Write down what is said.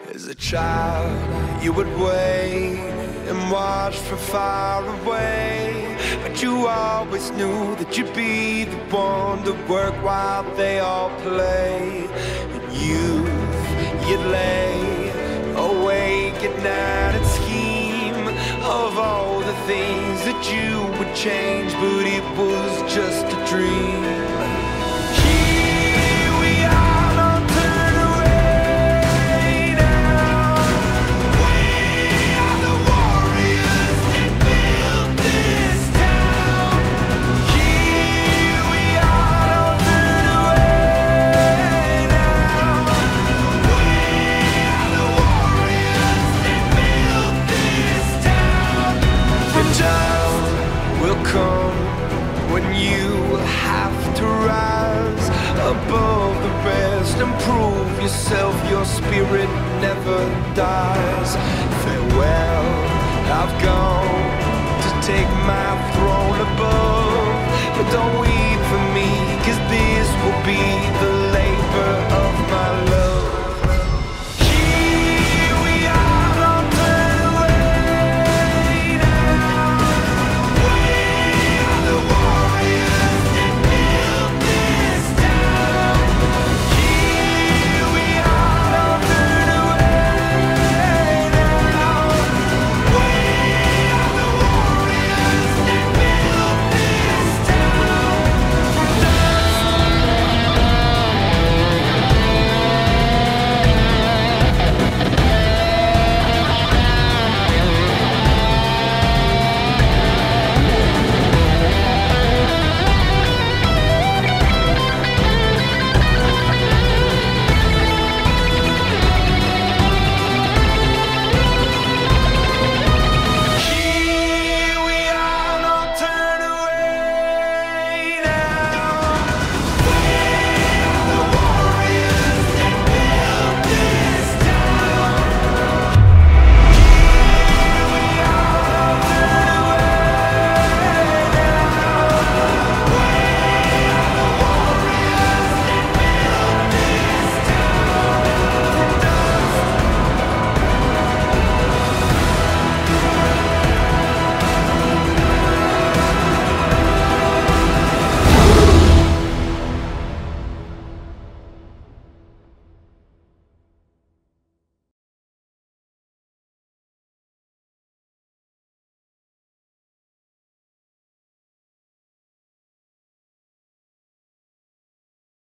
As a child, you would wait and watch from far away, but you always knew that you'd be the one to work while they all play. In youth, you'd lay awake at night and scheme of all the things that you would change, but it was just a dream. When you have to rise above the rest and prove yourself, your spirit never dies. Farewell, I've gone to take my throne above, but don't weep for me, 'cause this will be the